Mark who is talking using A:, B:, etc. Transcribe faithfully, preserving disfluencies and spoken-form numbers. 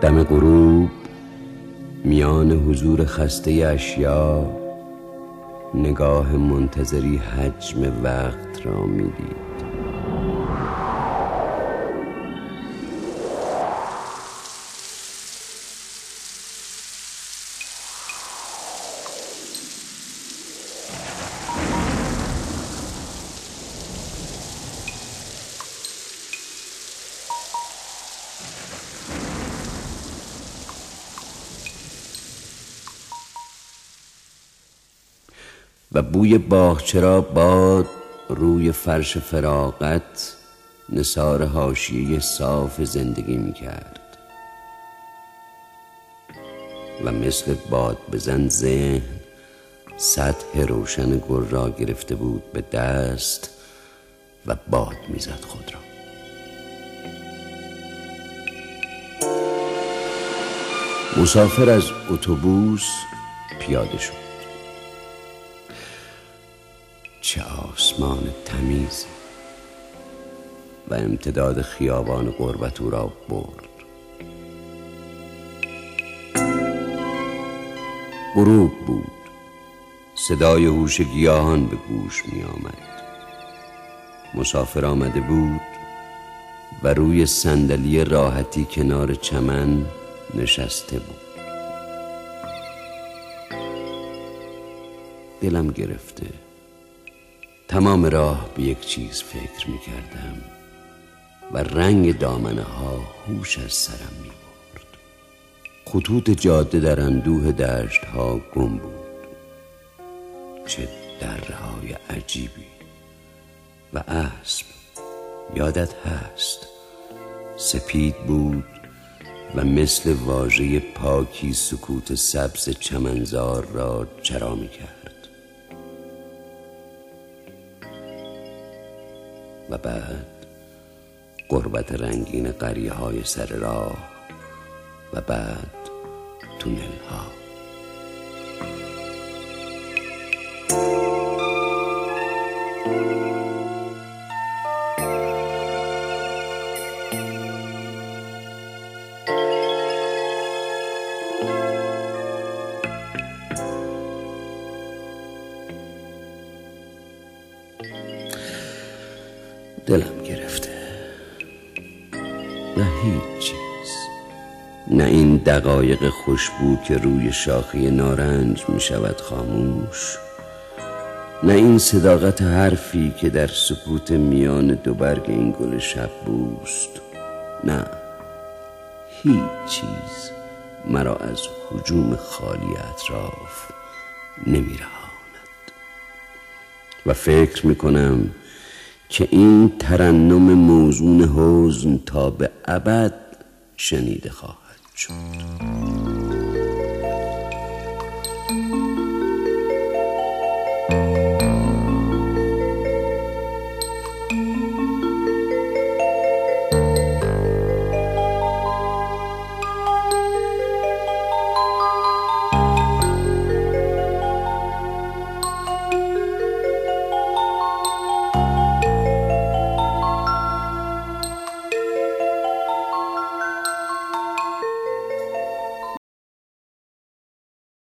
A: دم غروب میان حضور خسته اشیا نگاه منتظری حجم وقت را میدید. و بوی باغچرا باد روی فرش فراغت نثار حاشیه صاف زندگی می کرد و مثل باد بزن ذهن سطح روشن گل را گرفته بود به دست و باد می زد خود را. مسافر از اتوبوس پیاده شد. چه آسمان تمیزی و امتداد خیابان غربت او را برد. غروب بود. صدای هوش گیاهان به گوش می آمد. مسافر آمده بود و روی صندلی راحتی کنار چمن نشسته بود. دلم گرفته. تمام راه به یک چیز فکر می کردم و رنگ دامنه ها هوش از سرم می برد. خطوط جاده در اندوه دشت ها گم بود. چه دره های عجیبی. و اسب یادت هست سپید بود و مثل واژه پاکی سکوت سبز چمنزار را چرا می کرد. و بعد غربت رنگین قریه های سر راه و بعد تونل ها. دلم گرفته. نه هیچ چیز. نه این دقایق خوشبو که روی شاخه نارنج می شود خاموش. نه این صداقت حرفی که در سکوت میان دو برگ این گل شب بوست. نه هیچ چیز مرا از هجوم خالی اطراف نمی رهاند. و فکر می کنم که این ترنم موزون حزن تا به ابد شنیده خواهد شد.